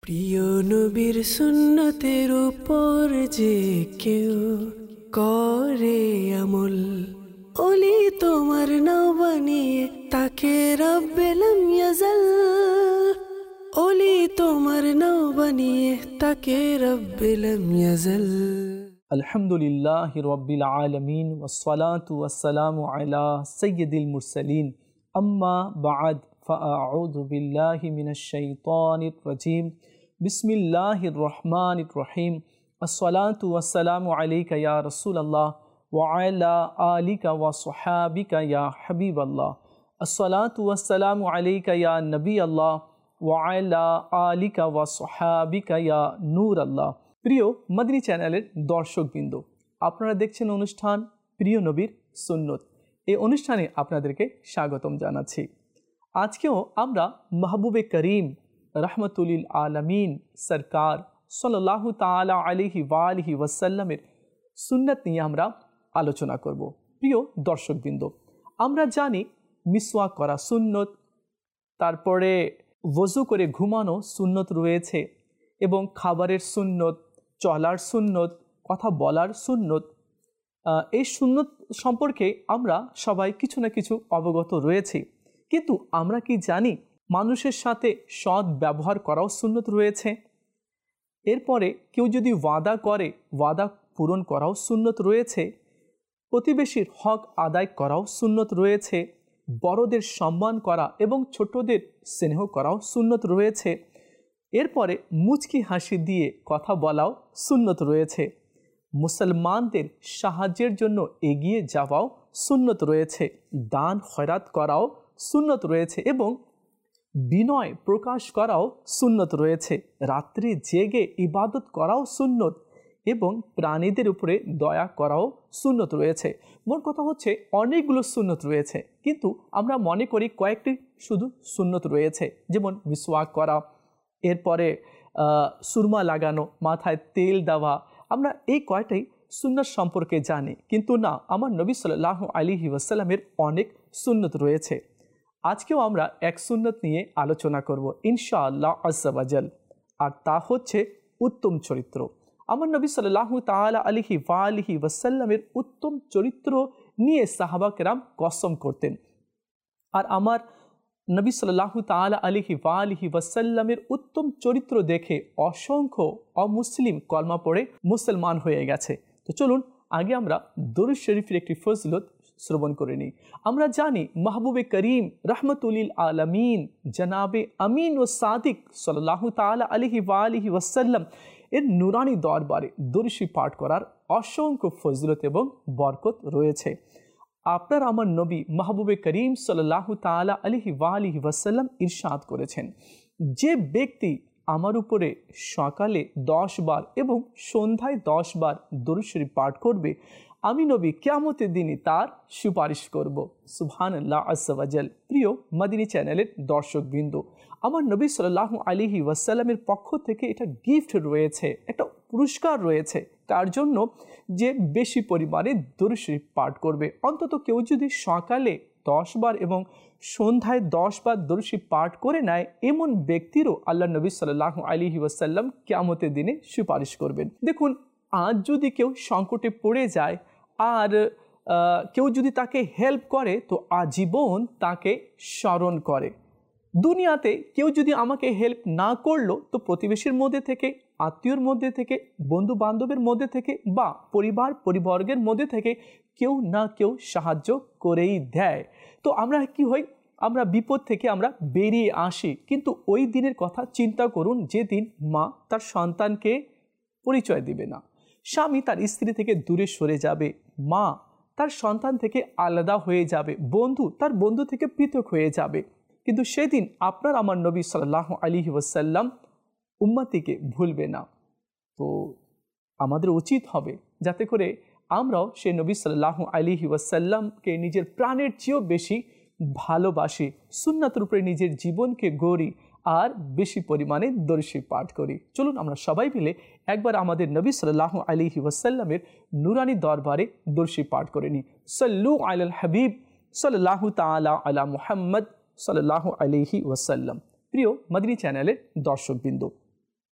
প্রিয় নবীর সুন্নতের উপর যে কেউ করে আমল, ওলি তোমার নাও বানিয়ে তাকে রব্বেলাম ইয়াজাল। ওলি তোমার নাও বানিয়ে তাকে রব্বেলাম ইয়াজাল। আলহামদুলিল্লাহি রাব্বিল আলামিন ওয়াসসালাতু ওয়াসসালামু আলা সাইয়্যিদিল মুরসালিন আম্মা বা'দ ফাআউযু বিল্লাহি মিনাশ শাইতানির রাজীম বিসমিল্লাহির রহমানির রহিম আসসালাতু ওয়াসসালামু আলাইকা ইয়া রাসূলুল্লাহ ওয়া আলা আলিকা ওয়া সাহাবিকা ইয়া হাবিবাল্লাহ আসসালাতু ওয়াসসালামু আলাইকা ইয়া নবিয়াল্লাহ ওয়া আলা আলিকা ওয়া সাহাবিকা ইয়া নূরাল্লাহ। প্রিয় মাদিনী চ্যানেলের দর্শকবৃন্দ, আপনারা দেখছেন অনুষ্ঠান প্রিয় নবীর সুন্নত। এই অনুষ্ঠানে আপনাদেরকে স্বাগতম জানাচ্ছি। আজকেও আমরা মাহবুবে করিম রহমতুলিল আলমিন সরকার সাল্লাল্লাহু তাআলা আলাইহি ওয়া আলিহি ওয়াসাল্লামের সুন্নত নিয়ে আমরা আলোচনা করব। প্রিয় দর্শকবৃন্দ, আমরা জানি মিসওয়াক করা সুন্নত, তারপরে ওযু করে ঘুমানো সুন্নত রয়েছে, এবং খাবারের সুন্নত, চলার সুন্নত, কথা বলার সুন্নত। এই সুন্নত সম্পর্কে আমরা সবাই কিছু না কিছু অবগত রয়েছি, কিন্তু আমরা কি জানি মানুষের সাথে সৎ ব্যবহার করাও সুন্নত রয়েছে? এরপরে কেউ যদি ওয়াদা করে, ওয়াদা পূরণ করাও সুন্নত রয়েছে। প্রতিবেশীর হক আদায় করাও সুন্নত রয়েছে। বড়দের সম্মান করা এবং ছোটদের স্নেহ করাও সুন্নত রয়েছে। এরপরে মুচকি হাসি দিয়ে কথা বলাও সুন্নত রয়েছে। মুসলমানদের সাহায্যের জন্য এগিয়ে যাওয়াও সুন্নত রয়েছে। দান খয়রাত করাও সুন্নত রয়েছে এবং বিনয় প্রকাশ করাও সুন্নত রয়েছে। রাত্রি জেগে ইবাদত করাও সুন্নত এবং প্রাণীদের উপরে দয়া করাও সুন্নত রয়েছে। মোট কথা হচ্ছে অনেকগুলো সুন্নত রয়েছে, কিন্তু আমরা মনে করি কয়েকটি শুধু সুন্নত রয়েছে, যেমন মিসওয়াক করা, এরপরে সুরমা লাগানো, মাথায় তেল দেওয়া। আমরা এই কয়টাই সুন্নত সম্পর্কে জানি, কিন্তু না, আমার নবী সাল্লাল্লাহু আলাইহি ওয়াসাল্লামের অনেক সুন্নত রয়েছে। আজকেও আমরা এক সুন্নত নিয়ে আলোচনা করব ইনশাআল্লাহ আজ্জা ওয়াজাল, আর তা হচ্ছে উত্তম চরিত্র। আমার নবী সাল্লাল্লাহু তাআলা আলাইহি ওয়া আলিহি ওয়াসাল্লামের উত্তম চরিত্র নিয়ে সাহাবা কেরাম কসম করতেন। আর আমার নবী সাল্লাল্লাহু তাআলা আলাইহি ওয়া আলিহি ওয়াসাল্লামের উত্তম চরিত্র দেখে অসংখ্য অমুসলিম কলমা পড়ে মুসলমান হয়ে গেছে। তো চলুন আগে আমরা দরুদ শরীফের একটি ফজিলত শ্রবণ করে নিই। আমরা জানি মাহবুবে করিম রহমতুলিল আলমিন জনাবে আমিন ও সাদিক সাল্লাল্লাহু তাআলা আলাইহি ওয়া আলিহি ওয়াসাল্লাম এর নুরানি দরবারে দরুদ শরীফ পাঠ করার অসংখ্য ফজিলত এবং বরকত রয়েছে। আপনার আমার নবী মাহবুবে করিম সাল্লাল্লাহু তাআলা আলাইহি ওয়া আলিহি ওয়াসাল্লাম ইরশাদ করেছেন, যে ব্যক্তি আমার উপরে সকালে 10 বার এবং সন্ধ্যায় 10 বার দরুদ শরীফ পাঠ করবে, আমি নবী কিয়ামতের দিনে তার সুপারিশ করব। সুবহানাল্লাহ আজ্জা ওয়াজাল। প্রিয় মাদিনী চ্যানেলের দর্শকবৃন্দ, আমার নবী সাল্লাল্লাহু আলাইহি ওয়াসাল্লামের পক্ষ থেকে এটা গিফট রয়েছে, একটা পুরস্কার রয়েছে, তার জন্য যে বেশি পরিমাণে দরুদ শরীফ পাঠ করবে। অন্তত কেউ যদি সকালে 10 বার এবং সন্ধ্যায় 10 বার দরুদ শরীফ পাঠ করে নেয়, এমন ব্যক্তিরও আল্লাহ নবী সাল্লাল্লাহু আলাইহি ওয়াসাল্লাম কিয়ামতের দিনে সুপারিশ করবেন। দেখুন, আজ যদি কেউ সংকটে পড়ে যায় আর কেউ যদি তাকে হেল্প করে, তো আজীবন তাকে স্মরণ করে। দুনিয়াতে কেউ যদি আমাকে হেল্প না করলো, তো প্রতিবেশীর মধ্যে থেকে, আত্মীয়র মধ্যে থেকে, বন্ধু বান্ধবের মধ্যে থেকে বা পরিবর্গের মধ্যে থেকে কেউ না কেউ সাহায্য করেই দেয়। তো আমরা কি হই, আমরা বিপদ থেকে আমরা বেরিয়ে আসি। কিন্তু ওই দিনের কথা চিন্তা করুন, যেদিন মা তার সন্তানকে পরিচয় দিবে না, স্বামী তার স্ত্রী থেকে দূরে সরে যাবে, মা তার সন্তান থেকে আলাদা হয়ে যাবে, বন্ধু তার বন্ধু থেকে পৃথক হয়ে যাবে। কিন্তু সেদিন আপনার আমার নবী সাল্লাল্লাহু আলাইহি ওয়াসাল্লাম উম্মতিকে ভুলবে না। তো আমাদের উচিত হবে যাতে করে আমরাও সেই নবী সাল্লাল্লাহু আলাইহি ওয়াসাল্লামকে নিজের প্রাণের চেয়েও বেশি ভালোবাসি, সুন্নাতের উপরে নিজের জীবনকে গড়ি আর বেশি পরিমাণে দরুদ শরীফ পাঠ করি। চলুন আমরা সবাই মিলে একবার আমাদের নবী সাল্লাল্লাহু আলাইহি ওয়াসাল্লামের নুরানি দরবারে দরুদ শরীফ পাঠ করে নিই। সাল্লু আলাল হাবিব সাল্লাল্লাহু তাআলা আলা মুহাম্মদ সাল্লাল্লাহু আলাইহি ওয়াসাল্লাম। প্রিয় মাদিনী চ্যানেলের দর্শকবৃন্দ,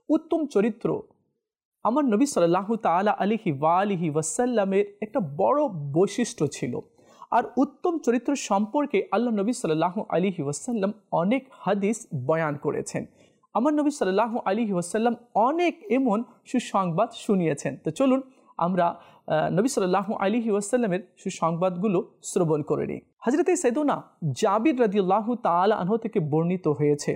উত্তম চরিত্র আমার নবী সাল্লাল্লাহু তাআলা আলাইহি ওয়াসাল্লামের একটা বড় বৈশিষ্ট্য ছিল। আর উত্তম চরিত্র সম্পর্কে আল্লাহ নবী সাল্লাল্লাহু আলাইহি ওয়াসাল্লাম অনেক হাদিস বয়ান করেছেন। আমার নবী সাল্লাল্লাহু আলাইহি ওয়াসাল্লাম অনেক এমন সুসংবাদ শুনিয়েছেন। তো চলুন আমরা নবী সাল্লাল্লাহু আলাইহি ওয়াসাল্লামের সুসংবাদগুলো শ্রবণ করে নিই। হযরতে সাইয়্যিদুনা জাবির রাদিয়াল্লাহু তাআলা আনহু থেকে বর্ণিত হয়েছে,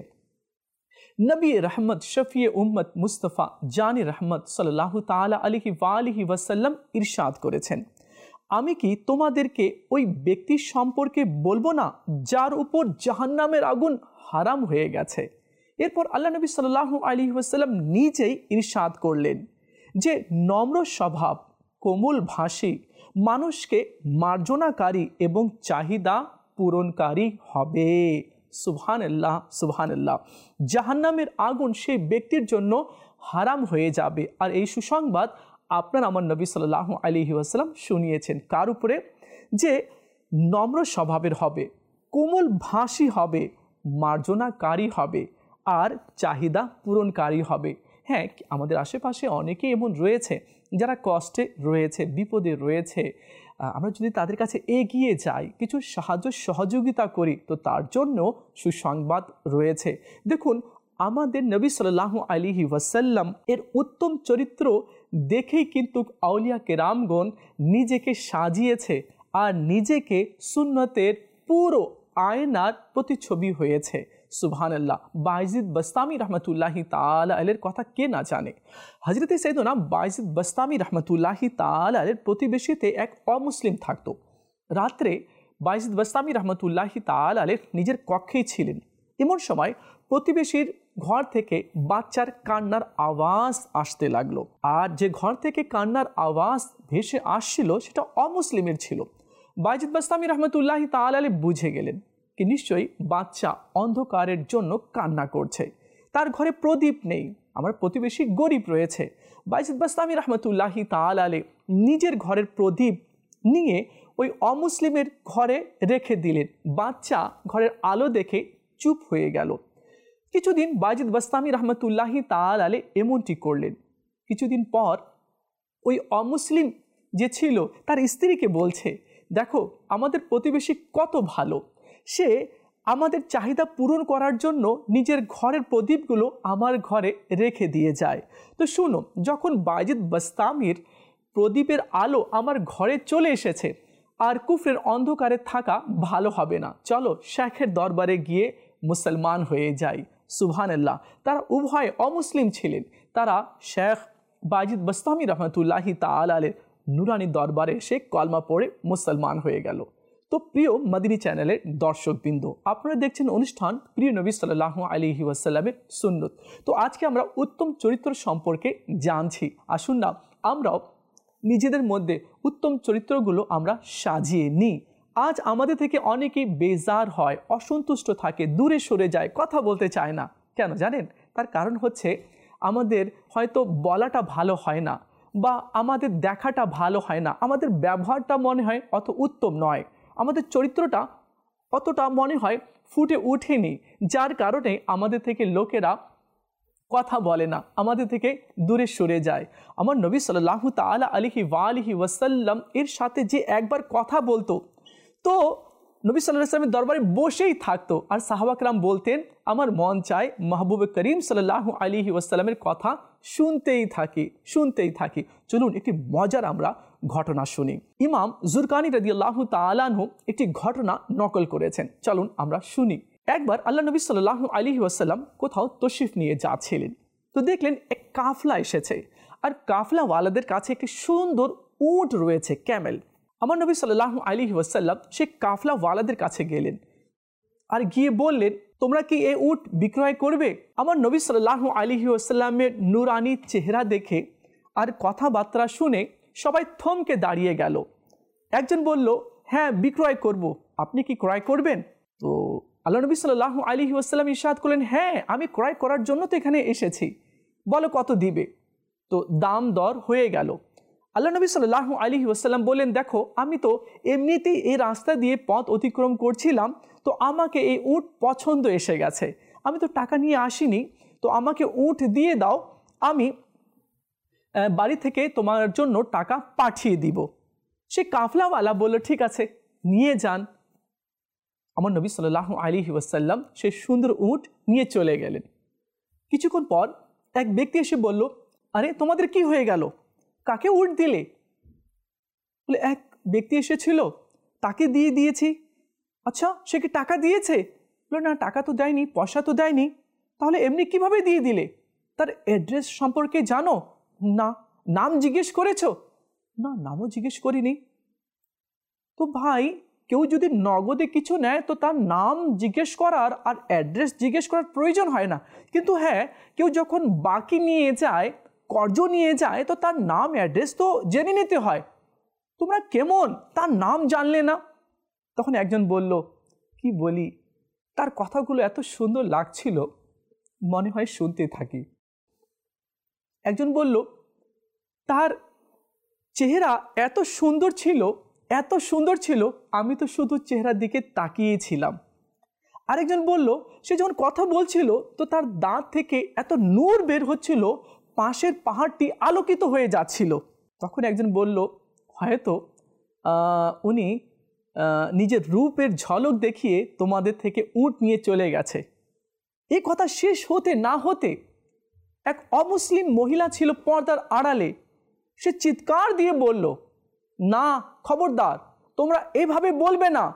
নবী রহমত শফিয়ে উম্মত মুস্তফা জানি রহমত সাল্লাল্লাহু তাআলা আলাইহি ওয়াসাল্লাম ইরশাদ করেছেন, আমি কি তোমাদেরকে ওই ব্যক্তি সম্পর্কে বলবো না যার উপর জাহান্নামের আগুন হারাম হয়ে গেছে। এরপর আল্লাহ নবী সাল্লাল্লাহু আলাইহি ওয়াসাল্লাম নিজেই ইরশাদ করলেন যে নম্র স্বভাব, কোমল ভাষী, মানুষকে মার্জনাকারী এবং চাহিদা পূরণকারী হবে। সুবহানাল্লাহ, সুবহানাল্লাহ। জাহান্নামের আগুন সেই ব্যক্তির জন্য হারাম হয়ে যাবে। আর এই সুসংবাদ আপনার আমার নবী সাল্লাল্লাহু আলাইহি ওয়াসাল্লাম শুনিয়েছেন কার উপরে? যে নম্র স্বভাবের হবে, কোমল ভাষী হবে, মার্জনাকারী হবে আর চাহিদা পূরণকারী হবে। হ্যাঁ, আমাদের আশেপাশে অনেকেই এমন রয়েছে যারা কষ্টে রয়েছে, বিপদে রয়েছে। আমরা যদি তাদের কাছে এগিয়ে যাই, কিছু সাহায্য সহযোগিতা করি, তো তার জন্য সুসংবাদ রয়েছে। দেখুন, আমাদের নবী সাল্লাল্লাহু আলাইহি ওয়াসাল্লাম এর উত্তম চরিত্র দেখেই কিন্তু আউলিয়া কেরামগণ নিজেকে সাজিয়েছে আর নিজেকে সুন্নতের পুরো আয়নার প্রতিচ্ছবি হয়েছে। সুবহানাল্লাহ। বায়জিদ বাস্তামি রহমতুল্লাহি তাআলা আলাইহির কথা কে না জানে। হযরতে সাইয়্যিদুনা বায়জিদ বাস্তামি রহমতুল্লাহি তাআলা আলাইহির প্রতিবেশীতে এক অমুসলিম থাকতো। রাত্রে বায়জিদ বাস্তামি রহমতুল্লাহি তাআলা আলাইহি নিজের কক্ষেই ছিলেন। এমন সময় প্রতিবেশীর ঘর থেকে বাচ্চার কান্নার আওয়াজ আসতে লাগলো। আর যে ঘর থেকে কান্নার আওয়াজ ভেসে আসছিল সেটা অমুসলিমের ছিল। বায়জিদ বাস্তামি রহমতুল্লাহি তাআলা আলাইহি বুঝে গেলেন কি নিশ্চয়ই বাচ্চা অন্ধকারের জন্য কান্না করছে, তার ঘরে প্রদীপ নেই, আমার প্রতিবেশী গরিব রয়েছে। বায়জিদ বাস্তামি রহমতুল্লাহি তাআলা আলাইহি নিজের ঘরের প্রদীপ নিয়ে ওই অমুসলিমের ঘরে রেখে দিলেন। বাচ্চা ঘরের আলো দেখে চুপ হয়ে গেল। কিছুদিন বায়জিদ বাস্তামি রহমতুল্লাহি তাআলা আলাইহি এমনটি করলেন। কিছুদিন পর ওই অমুসলিম যে ছিল তার স্ত্রীকে বলছে, দেখো আমাদের প্রতিবেশী কত ভালো, সে আমাদের চাহিদা পূরণ করার জন্য নিজের ঘরের প্রদীপগুলো আমার ঘরে রেখে দিয়ে যায়। তো শুনো, যখন বায়জিদ বাস্তামির প্রদীপের আলো আমার ঘরে চলে এসেছে আর কুফরের অন্ধকারে থাকা ভালো হবে না, চলো শেখের দরবারে গিয়ে মুসলমান হয়ে যাই। সুবহানাল্লাহ। তারা উভয় অমুসলিম ছিলেন। তারা শেখ বায়জিদ বাস্তামি রহমতুল্লাহি তাআলা আলাইহির নুরানি দরবারে এসে কলমা পড়ে মুসলমান হয়ে গেল। তো প্রিয় মাদিনী চ্যানেলের দর্শকবৃন্দ, আপনারা দেখছেন অনুষ্ঠান প্রিয় নবী সাল্লাল্লাহু আলাইহি ওয়াসাল্লামের সুন্নত। তো আজকে আমরা উত্তম চরিত্র সম্পর্কে জানছি। আসুন না আমরাও নিজেদের মধ্যে উত্তম চরিত্রগুলো আমরা সাজিয়ে নিই। আজ আমাদের থেকে অনেকেই বেজার হয়, অসন্তুষ্ট থাকে, দূরে সরে যায়, কথা বলতে চায় না। কেন জানেন? তার কারণ হচ্ছে আমাদের হয়তো বলাটা ভালো হয় না, বা আমাদের দেখাটা ভালো হয় না, আমাদের ব্যবহারটা মনে হয় অত উত্তম নয়, আমাদের চরিত্রটা অতটা মনে হয় ফুটে ওঠেনি, যার কারণে আমাদের থেকে লোকেরা কথা বলে না, আমাদের থেকে দূরে সরে যায়। আমার নবী সাল্লাল্লাহু তাআলা আলাইহি ওয়াসাল্লাম এর সাথে যে একবার কথা বলতো তো নবী সাল্লাল্লাহু আলাইহি ওয়াসাল্লামের দরবারে বসেই থাকতো। আর সাহাবা কেরাম বলতেন, আমার মন চায় মাহবুবে করিম সাল্লাল্লাহু আলাইহি ওয়াসাল্লামের কথা শুনতেই থাকি। চলুন একটি মজার আমরা ঘটনা শুনি। ইমাম জুরকানি রাদিয়াল্লাহু তাআলা আনহু একটি ঘটনা নকল করেছেন, চলুন আমরা শুনি। একবার আল্লাহ নবী সাল্লাল্লাহু আলাইহি ওয়াসাল্লাম কোথাও তশরিফ নিয়ে যাচ্ছিলেন। তো দেখলেন এক কাফলা এসেছে, আর কাফলাওয়ালাদের কাছে একটি সুন্দর উট রয়েছে, ক্যামেল। আমার নবী সাল্লাল্লাহু আলাইহি ওয়াসাল্লাম সে কাফলাওয়ালাদের কাছে গেলেন আর গিয়ে বললেন, তোমরা কি এই উট বিক্রয় করবে? আমার নবী সাল্লাল্লাহু আলাইহি ওয়াসাল্লামের নূরানি চেহারা দেখে আর কথাবার্তা শুনে সবাই থমকে দাঁড়িয়ে গেল। একজন বলল, হ্যাঁ বিক্রয় করব, আপনি কি ক্রয় করবেন? তো আল্লাহ নবী সাল্লাল্লাহু আলাইহি ওয়াসাল্লাম ইরশাদ করলেন, হ্যাঁ আমি ক্রয় করার জন্য তো এখানে এসেছি, বলো কত দিবে। তো দাম দর হয়ে গেল। আল্লাহ নবী সাল্লাল্লাহু আলাইহি ওয়াসাল্লাম বললেন, দেখো আমি তো এমনিতেই এই রাস্তা দিয়ে পথ অতিক্রম করছিলাম, তো আমাকে এই উট পছন্দ এসে গেছে, আমি তো টাকা নিয়ে আসিনি, তো আমাকে উট দিয়ে দাও, আমি বাড়ি থেকে তোমার জন্য টাকা পাঠিয়ে দিব। সে কাফলাওয়ালা বলল ঠিক আছে, নিয়ে যান। আমার নবী সাল্লাল্লাহু আলাইহি ওয়াসাল্লাম সে সুন্দর উট নিয়ে চলে গেলেন। কিছুক্ষণ পর এক ব্যক্তি এসে বলল, আরে তোমাদের কি হয়ে গেল, কাকে উট দিলে? বলে এক ব্যক্তি এসেছিল, তাকে দিয়ে দিয়েছি। আচ্ছা, সে কি টাকা দিয়েছে? বলে না, টাকা তো দেয়নি, পয়সা তো দেয়নি। তাহলে এমনি কিভাবে দিয়ে দিলে? তার অ্যাড্রেস সম্পর্কে জানো? না। নাম জিজ্ঞেস করেছো? না, নামও জিজ্ঞেস করিনি। তো ভাই, কেউ যদি নগদে কিছু নেয় তো তার নাম জিজ্ঞেস করার আর অ্যাড্রেস জিজ্ঞেস করার প্রয়োজন হয় না। কিন্তু হ্যাঁ, কেউ যখন বাকি নিয়ে যায়, কর্জ নিয়ে যায়, তো তার নাম অ্যাড্রেস তো জেনে নিতে হয়। তোমরা কেমন তার নাম জানলে না? তখন একজন বলল, কি বলি, তার কথাগুলো এত সুন্দর লাগছিল, মনে হয় শুনতে থাকি। একজন বলল, তার চেহারা এত সুন্দর ছিল, এত সুন্দর ছিল, আমি তো শুধু চেহারার দিকে তাকিয়েছিলাম। আরেকজন বলল, সে যখন কথা বলছিল তো তার দাঁত থেকে এত নূর বের হচ্ছিল, পাশের পাহাড়টি আলোকিত হয়ে যাচ্ছিল। তখন একজন বলল, হয়তো উনি নিজের রূপের ঝলক দেখিয়ে তোমাদের থেকে উট নিয়ে চলে গেছে। এই কথা শেষ হতে না হতে এক অমুসলিম মহিলা ছিল পর্দার আড়ালে, সে চিৎকার দিয়ে বলল, না, খবরদার, তোমরা এভাবে বলবে না।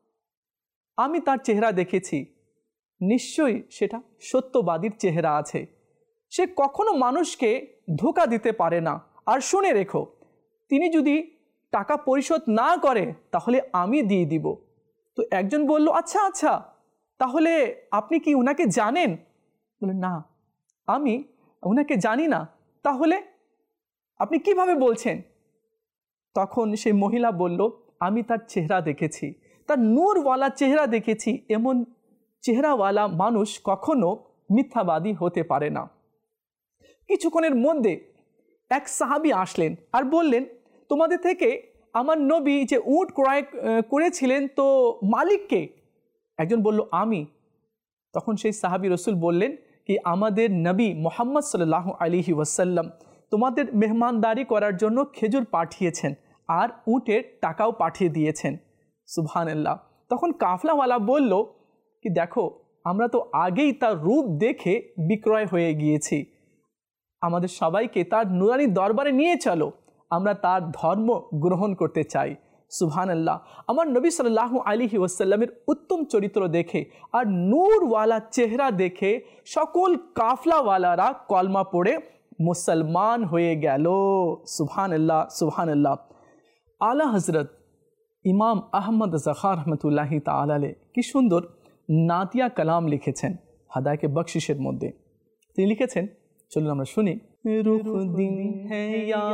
আমি তার চেহারা দেখেছি, নিশ্চয়ই সেটা সত্যবাদীর চেহারা আছে। সে কখনো মানুষকে ধোঁকা দিতে পারে না। আর শুনে রেখো, তিনি যদি টাকা পরিশোধ না করে তাহলে আমি দিয়ে দিব। তো একজন বলল, আচ্ছা আচ্ছা, তাহলে আপনি কি উনাকে জানেন? বলে, না, আমি উনাকে জানি না। তাহলে আপনি কিভাবে বলছেন? তখন সেই মহিলা বলল, আমি তার চেহারা দেখেছি, তার নূরওয়ালা চেহারা দেখেছি। এমন চেহারাওয়ালা মানুষ কখনো মিথ্যাবাদী হতে পারে না। কিছুক্ষণের মধ্যে এক সাহাবী আসলেন আর বললেন, তোমাদের থেকে আমার নবী যে উট ক্রয় করেছিলেন, তো মালিককে? একজন বলল, আমি। তখন সেই সাহাবী রসুল বললেন কি, আমাদের নবী মুহাম্মদ সাল্লাল্লাহু আলাইহি ওয়াসাল্লাম তোমাদের মেহমানদারি করার জন্য খেজুর পাঠিয়েছেন আর উটের টাকাও পাঠিয়ে দিয়েছেন। সুবহানাল্লাহ। তখন কাফলাওয়ালা বলল কি, দেখো, আমরা তো আগেই তার রূপ দেখে বিক্রয় হয়ে গিয়েছি, আমাদের সবাইকে তার নুরানি দরবারে নিয়ে চলো, আমরা তার ধর্ম গ্রহণ করতে চাই। সুবহানাল্লাহ। আমার নবী সাল্লাল্লাহু আলাইহি ওয়াসাল্লামের উত্তম চরিত্র দেখে আর নূরওয়ালা চেহারা দেখে সকল কাফলাওয়ালারা কলমা পড়ে মুসলমান হয়ে গেল। সুবহানাল্লাহ, সুবহানাল্লাহ। আলা হজরত ইমাম আহমদ জখার রহমতুল্লাহি তাআলা আলাইহি কি সুন্দর নাতিয়া কালাম লিখেছেন হাদায়ে বখশিশের মধ্যে। তিনি লিখেছেন, চলুন আমরা শুনি। রুখ দিন হ্যায় ইয়া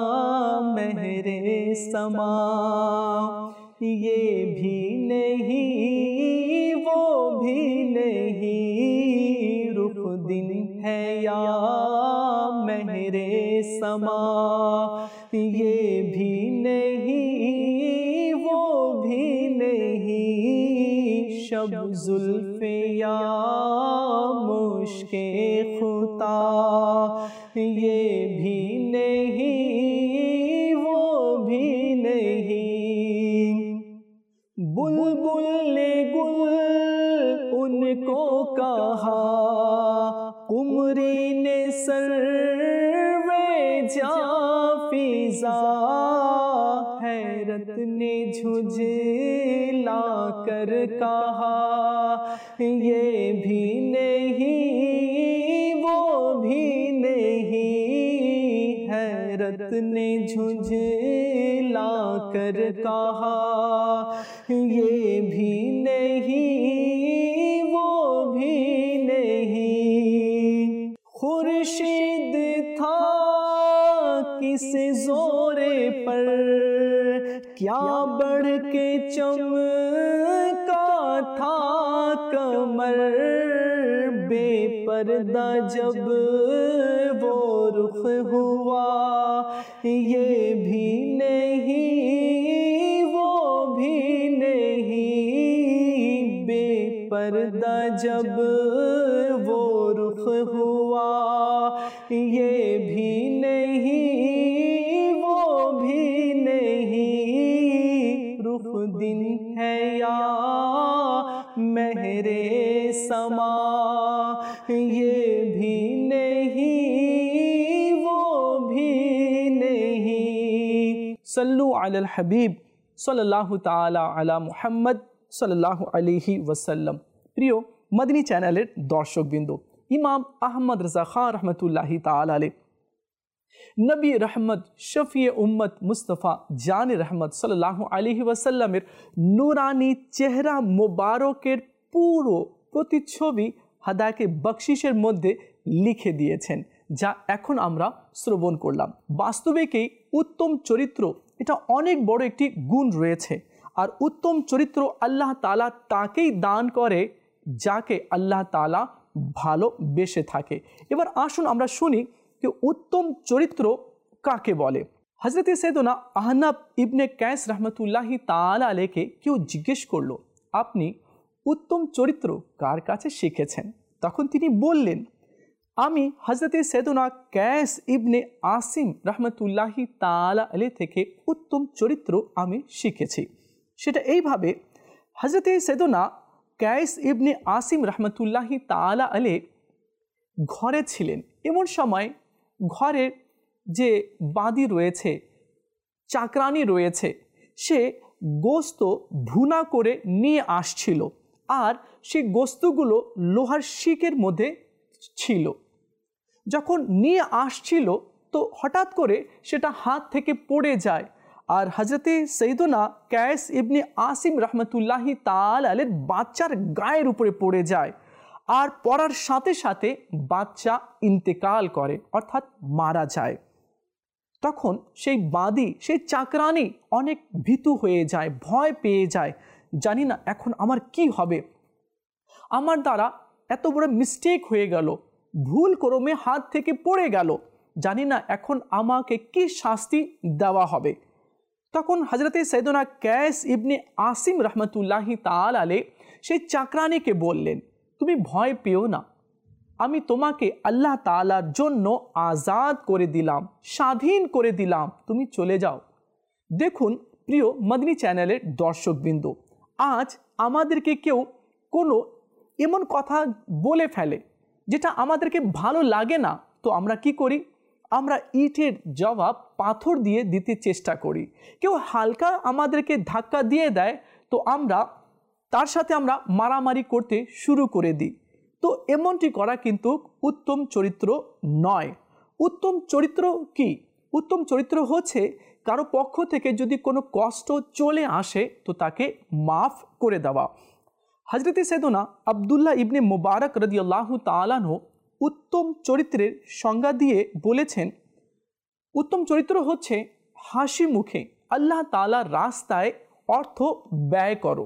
মেহরে সমা, ये भी नहीं वो भी नहीं, रुख दिन है या मेहरे समा, ये भी नहीं वो भी नहीं, शब जुल्फ़े या मुश्के खुता, ये भी नहीं वो भी नहीं, बुलबुल ने गुल उनको कहा, कुमरी ने सर्वे जा फिजा, हैरत ने झुझला कर कहा, ये भी नहीं वो भी नहीं, हैरत ने झुझला कर कहा, ये भी नहीं वो भी नहीं, खुर्शीद था किस जोरे पर, क्या बढ़ के चमका था कमर, बेपर्दा जब वो रुख हुआ, ये भी नहीं वो भी नहीं, बेपर्दा जब वो रुख हुआ, ये सल्लु अलल हबीब सल्लल्लाहु ताला अला मुहम्मद सल्लल्लाहु अलैहि वसल्लम। प्रिय मदनी चैनलेर दर्शकबृंद, इमाम आहमद रजा खान रहमतुल्लाहि ताला अलैहि नबी रहमत शफिए उम्मत मुस्तफ़ा जान रहमत सल्लल्लाहु अलैहि वसल्लमेर नूरानी चेहरा मुबारकेर पुरो प्रतिच्छवि हादायके बख्शिशेर मध्य लिखे दिएছেন, যা এখন আমরা শ্রবণ করলাম। বাস্তবিকই উত্তম চরিত্র এটা অনেক বড় একটি গুণ রয়েছে, আর উত্তম চরিত্র আল্লাহ তাআলা তাকেই দান করে যাকে আল্লাহ তাআলা ভালোবেসে থাকে। এবার আসুন আমরা শুনি যে উত্তম চরিত্র কাকে বলে। হযরত সৈয়দনা আহনাব ইবনে কায়েস রাহমাতুল্লাহি তাআলা আলাইহিকে কেউ জিজ্ঞেস করলো, আপনি উত্তম চরিত্র কার কাছে শিখেছেন? তখন তিনি বললেন, আমি হযরত সৈয়দনা কায়েস ইবনে আসিম রাহমাতুল্লাহি তাআলা আলাইহি থেকে উত্তম চরিত্র আমি শিখেছি। সেটা এইভাবে, হযরত সৈয়দনা কায়েস ইবনে আসিম রাহমাতুল্লাহি তাআলা আলাইহি ঘরে ছিলেন। এমন সময় ঘরের যে বাদী রয়েছে, চাকরানি রয়েছে, সে গোস্ত ভুনা করে নিয়ে আসছিল, আর সেই গোস্তগুলো লোহার শিকের মধ্যে ছিল। যখন নিয়ে আসছিল তো হঠাৎ করে সেটা হাত থেকে পড়ে যায়, আর হযরতে সৈয়দনা কায়েস ইবনে আসিম রাহমাতুল্লাহি তাআলা আলাইহির বাচ্চার গায়ের উপরে পড়ে যায়, আর পড়ার সাথে সাথে বাচ্চা ইন্তেকাল করে, অর্থাৎ মারা যায়। তখন সেই বাদী, সেই চাকরানি অনেক ভীতু হয়ে যায়, ভয় পেয়ে যায়, জানি না এখন আমার কি হবে, আমার দ্বারা এত বড় মিস্টেক হয়ে গেল, ভুল ক্রমে হাত থেকে পড়ে গেল, জানি না এখন আমাকে কি শাস্তি দেওয়া হবে। তখন হযরতে সৈয়দনা কায়েস ইবনে আসিম রাহমাতুল্লাহি তাআলা আলাইহি সেই চাকরানিকে বললেন, তুমি ভয় পেও না, আমি তোমাকে আল্লাহ তাআলার জন্য আজাদ করে দিলাম, স্বাধীন করে দিলাম, তুমি চলে যাও। দেখুন প্রিয় মদনী চ্যানেলের দর্শকবৃন্দ, আজ আমাদেরকে কেউ কোনো এমন কথা বলে ফেলে যেটা আমাদেরকে ভালো লাগে না, তো আমরা কি করি? আমরা ইটের জবাব পাথর দিয়ে দিতে চেষ্টা করি। কেউ হালকা আমাদেরকে ধাক্কা দিয়ে দেয় তো আমরা তার সাথে আমরা মারামারি করতে শুরু করে দিই। তো এমনটি করা কিন্তু উত্তম চরিত্র নয়। উত্তম চরিত্র কি? উত্তম চরিত্র হচ্ছে কারো পক্ষ থেকে যদি কোনো কষ্ট চলে আসে তো তাকে মাফ করে দেওয়া। হযরত সৈয়দনা আব্দুল্লাহ ইবনে মুবারক রাদিয়াল্লাহু তাআলা আনহু উত্তম চরিত্রের সংজ্ঞা দিয়ে বলেছেন, উত্তম চরিত্র হচ্ছে হাসি মুখে আল্লাহ তাআলার রাস্তায় অর্থ ব্যয় করো,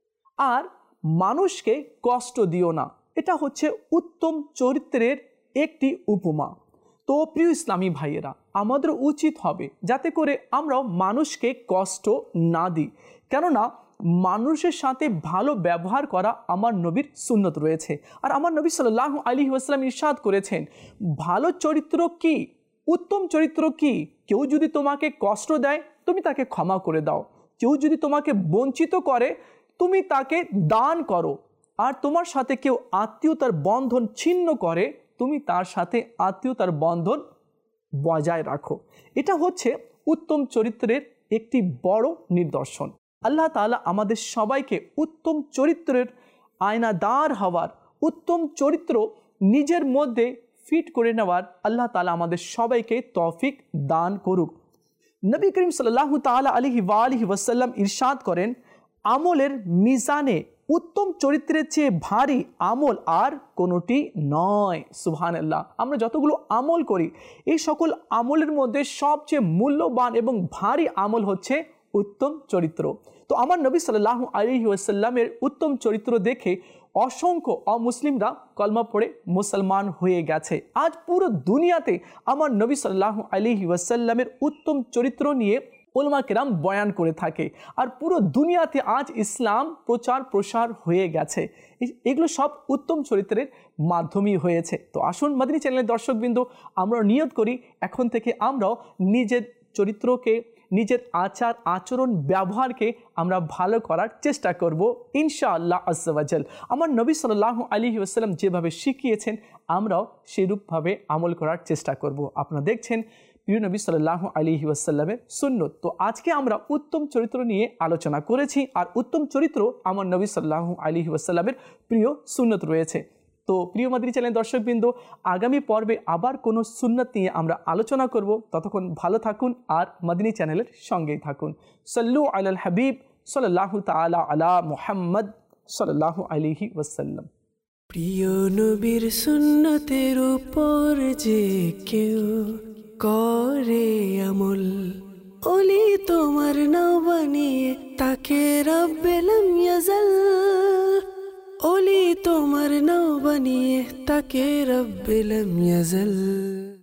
আর মানুষকে কষ্ট দিও না। এটা হচ্ছে উত্তম চরিত্রের একটি উপমা। তো প্রিয় ইসলামী ভাইয়েরা, আমাদের উচিত হবে যাতে করে আমরাও মানুষকে কষ্ট না দিই, কেননা মানুষের সাথে ভালো ব্যবহার করা আমার নবীর সুন্নত রয়েছে। আর আমার নবী সাল্লাল্লাহু আলাইহি ওয়াসাল্লাম ইরশাদ করেছেন, ভালো চরিত্র কি, উত্তম চরিত্র কি? কেউ যদি তোমাকে কষ্ট দেয় তুমি তাকে ক্ষমা করে দাও, কেউ যদি তোমাকে বঞ্চিত করে তুমি তাকে দান করো, আর তোমার সাথে কেউ আত্মীয়তার বন্ধন ছিন্ন করে তুমি তার সাথে আত্মীয়তার বন্ধন বজায় রাখো। এটা হচ্ছে উত্তম চরিত্রের একটি বড় নিদর্শন। আল্লাহ তাআলা আমাদের সবাইকে উত্তম চরিত্রের আয়নাদার হওয়ার, উত্তম চরিত্র নিজের মধ্যে ফিট করে নেওয়ার আল্লাহ তাআলা আমাদের সবাইকে তৌফিক দান করুক। নবী করিম সাল্লাল্লাহু তাআলা আলাইহি ওয়া আলিহি ওয়াসাল্লাম ইরশাদ করেন, আমলের মিজানে উত্তম চরিত্রের চেয়ে ভারী আমল আর কোনোটি নয়। সুবহানাল্লাহ। আমরা যতগুলো আমল করি এই সকল আমলের মধ্যে সবচেয়ে মূল্যবান এবং ভারী আমল হচ্ছে উত্তম চরিত্র। তো আমার নবী সাল্লাল্লাহু আলাইহি ওয়াসাল্লামের উত্তম চরিত্র দেখে অসংখ্য অমুসলিমরা কলমা পড়ে মুসলমান হয়ে গেছে। আজ পুরো দুনিয়াতে আমার নবী সাল্লাল্লাহু আলাইহি ওয়াসাল্লামের উত্তম চরিত্র নিয়ে উলামা কেরাম বয়ান করে থাকে, আর পুরো দুনিয়াতে আজ ইসলাম প্রচার প্রসার হয়ে গেছে। এগুলো সব উত্তম চরিত্রের মাধ্যমেই হয়েছে। তো আসুন মদনী চ্যানেলের দর্শকবৃন্দ, আমরা নিয়ত করি এখন থেকে আমরাও নিজের চরিত্রকে, নিজের আচার আচরণ ব্যবহারকে আমরা ভালো করার চেষ্টা করব ইনশাআল্লাহ আজ্জা ওয়া জাল। আমার নবী সাল্লাল্লাহু আলাইহি ওয়াসাল্লাম যেভাবে শিখিয়েছেন আমরাও সেরূপভাবে আমল করার চেষ্টা করব। আপনারা দেখছেন প্রিয় নবী সাল্লাল্লাহু আলাইহি ওয়াসাল্লামের সুন্নত। তো আজকে আমরা উত্তম চরিত্র নিয়ে আলোচনা করেছি, আর উত্তম চরিত্র আমার নবী সাল্লাল্লাহু আলাইহি ওয়াসাল্লামের প্রিয় সুন্নত রয়েছে। তো প্রিয় মাদিনী চ্যানেল দর্শকবৃন্দ, আগামী পর্বে আবার কোনো সুন্নত নিয়ে আমরা আলোচনা করব। ততক্ষণ ভালো থাকুন আর মাদিনী চ্যানেলের সঙ্গেই থাকুন। সাল্লু আলাল হাবিব সাল্লাল্লাহু তাআলা আলা মুহাম্মদ সাল্লাল্লাহু আলাইহি ওয়াসাল্লাম। প্রিয় নবীর সুন্নতের উপর যে কেউ করে আমল, ওলি তোমার নাও বানিয়ে তাকে রব্বে লাম ইয়াজাল, ওলি তোমার নাও বানিয়ে তাকে রব্বে লাম ইয়াজাল।